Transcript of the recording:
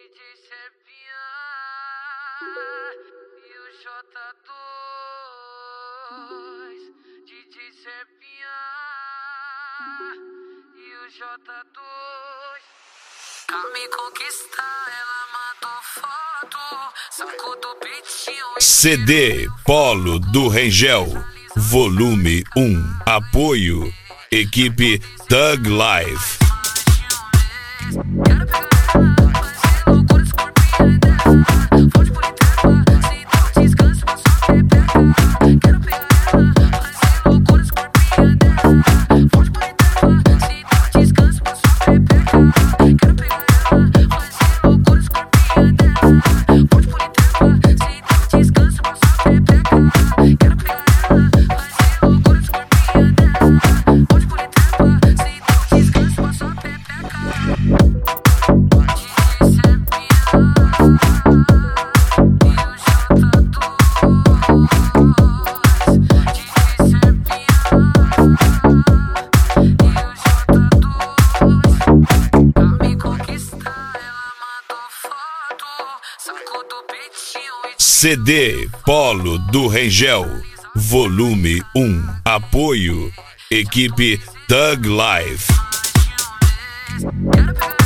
Serpinha e o J2. DJ Serpinha e o J2. Pra me conquistar, ela mandou foto, saco do peitinho. CD Polo do Rengel, volume 1. Apoio equipe Thug Life. CD Polo do Rengel, volume 1. Apoio equipe Thug Life.